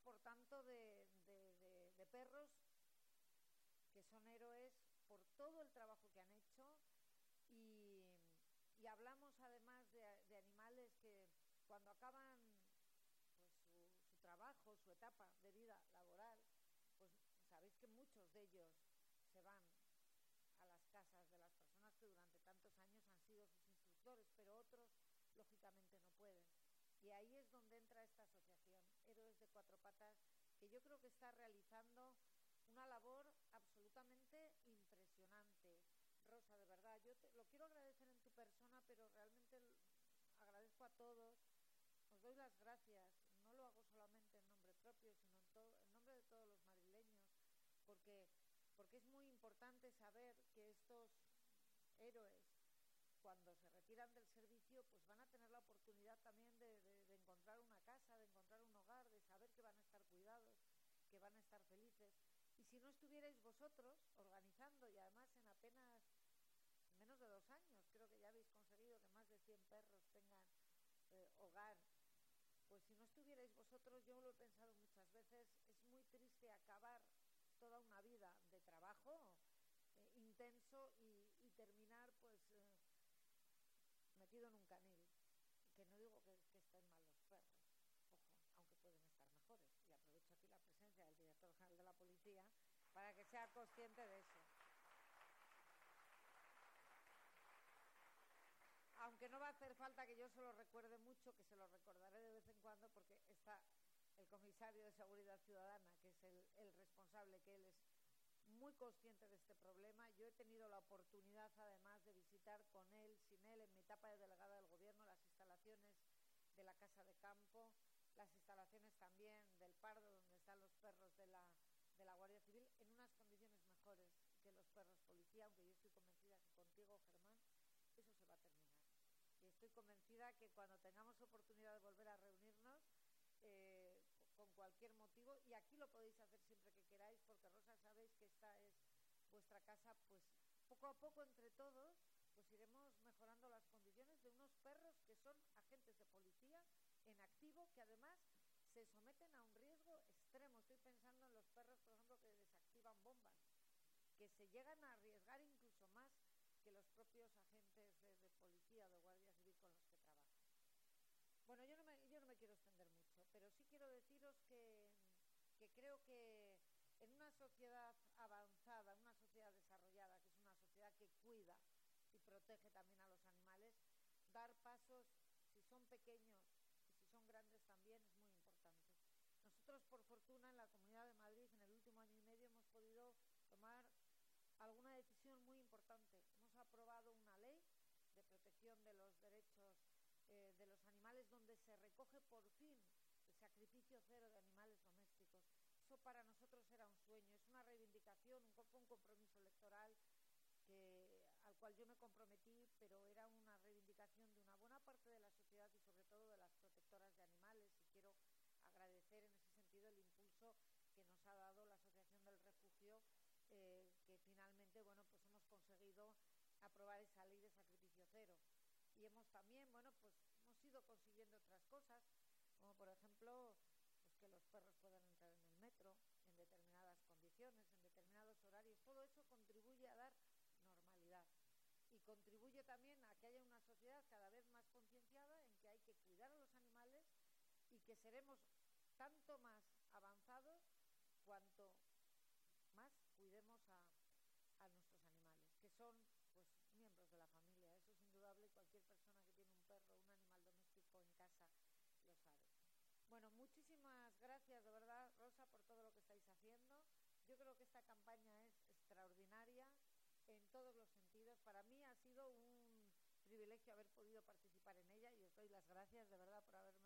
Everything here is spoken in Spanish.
por tanto, de perros que son héroes por todo el trabajo que han hecho y hablamos además de animales que cuando acaban pues, su trabajo, su etapa de vida laboral, pues sabéis que muchos de ellos se van a las casas de las personas que durante tantos años han sido sus instructores, pero otros lógicamente no pueden. Y ahí es donde entra esta asociación, Héroes de Cuatro Patas, que yo creo que está realizando una labor absolutamente impresionante. Rosa, de verdad, yo lo quiero agradecer en tu persona, pero realmente agradezco a todos, os doy las gracias, no lo hago solamente en nombre propio, sino en nombre de todos los madrileños, porque es muy importante saber que estos héroes, cuando se retiran del servicio, pues van a tener la oportunidad también de encontrar una casa, de encontrar un hogar, de saber que van a estar cuidados, que van a estar felices. Y si no estuvierais vosotros organizando, y además en apenas menos de 2 años, creo que ya habéis conseguido que más de 100 perros tengan hogar, pues si no estuvierais vosotros, yo lo he pensado muchas veces, es muy triste acabar toda una vida de trabajo intenso y terminar pues metido en un canil, que no digo que estén mal los perros, ojo, aunque pueden estar mejores, y aprovecho aquí la presencia del director general de la policía para que sea consciente de eso. Aunque no va a hacer falta que yo se lo recuerde mucho, que se lo recordaré de vez en cuando, porque está el comisario de Seguridad Ciudadana, que es el responsable, que él es muy consciente de este problema. Yo he tenido la oportunidad, además, de visitar con él, sin él, en mi etapa de delegada del Gobierno, las instalaciones de la Casa de Campo, las instalaciones también del Pardo, donde están los perros de la Guardia Civil, en unas condiciones mejores que los perros policía, aunque yo estoy convencida que contigo, Germán, eso se va a terminar. Y estoy convencida que cuando tengamos oportunidad de volver a reunirnos, con cualquier motivo, y aquí lo podéis hacer siempre que queráis, porque Rosa, sabéis que esta es vuestra casa, pues poco a poco entre todos pues iremos mejorando las condiciones de unos perros que son agentes de policía en activo, que además se someten a un riesgo extremo. Estoy pensando en los perros, por ejemplo, que desactivan bombas, que se llegan a arriesgar incluso más que los propios agentes de policía o de Guardia Civil con los que trabajan. Bueno, yo no me quiero extender mucho, pero sí quiero deciros que creo que en una sociedad avanzada, una sociedad desarrollada, que es una sociedad que cuida y protege también a los animales, dar pasos, si son pequeños y si son grandes también, es muy importante. Nosotros, por fortuna, en la Comunidad de Madrid, en el último año y medio, hemos podido tomar alguna decisión muy importante. Hemos aprobado una ley de protección de los derechos de los animales, donde se recoge por fin el sacrificio cero de animales domésticos. Eso para nosotros era un sueño, es una reivindicación, un compromiso electoral al cual yo me comprometí, pero era una reivindicación de una buena parte de la sociedad y sobre todo de las protectoras de animales, y quiero agradecer en ese sentido el impulso que nos ha dado la Asociación del Refugio, que finalmente, bueno, pues hemos conseguido aprobar esa ley de sacrificio cero. Y hemos también, bueno, pues hemos ido consiguiendo otras cosas, como por ejemplo, pues que los perros puedan entrar en el metro en determinadas condiciones, en determinados horarios. Todo eso contribuye a dar normalidad y contribuye también a que haya una sociedad cada vez más concienciada en que hay que cuidar a los animales y que seremos tanto más avanzados cuanto más cuidemos a nuestros animales, que son pues miembros de la familia. Eso es indudable, y cualquier persona que tiene un perro o un animal doméstico en casa lo sabe. Bueno, muchísimas gracias de verdad, Rosa, por todo lo que estáis haciendo. Yo creo que esta campaña es extraordinaria en todos los sentidos. Para mí ha sido un privilegio haber podido participar en ella y os doy las gracias de verdad por haberme